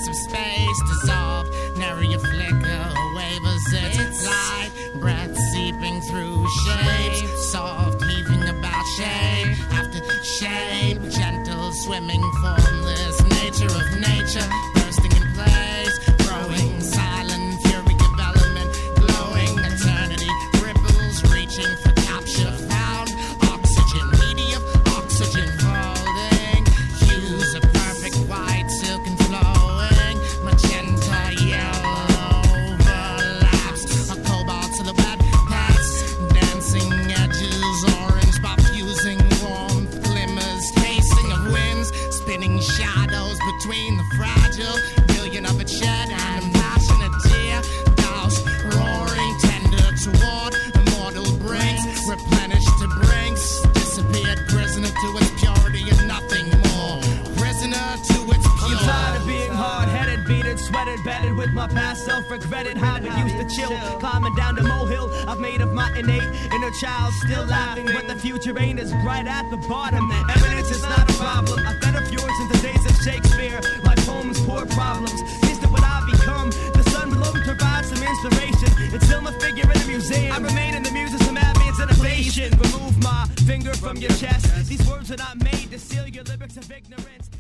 of space dissolved. Nary a flicker, a wave of its light. Breath seeping through shapes, soft heaving about shape after shape. Gentle swimming, formless nature of nature, bursting in place, growing silent fury of element, glowing eternity, ripples reaching for capture found. Oxygen, medium oxygen folding, hues of perfect white, silken flowing, magenta yellow overlaps, a cobalt silhouette past, dancing edges, orange by fusing warmth, glimmers, tasting of winds, spinning shadows between the fragile billion of it shed and a passionate tear, doused, roaring, tender toward immortal brinks, replenished to brinks, disappeared, prisoner to its purity and nothing more, prisoner to its pure. I'm tired of being hard-headed, beaten, sweated, bedded with my past self, regretted how it used to chill, climbing down the molehill I've made of my innate inner child, still laughing, but the future ain't as bright at the bottom. Evidence is not a problem. I've fed up yours in the days of Shakespeare. My poems pour problems. Is that what I become? The sun below me provides some inspiration. It's still my figure in the museum. I remain in the muses of ambience innovation. Remove my finger from your chest. These words are not made to seal your lyrics of ignorance.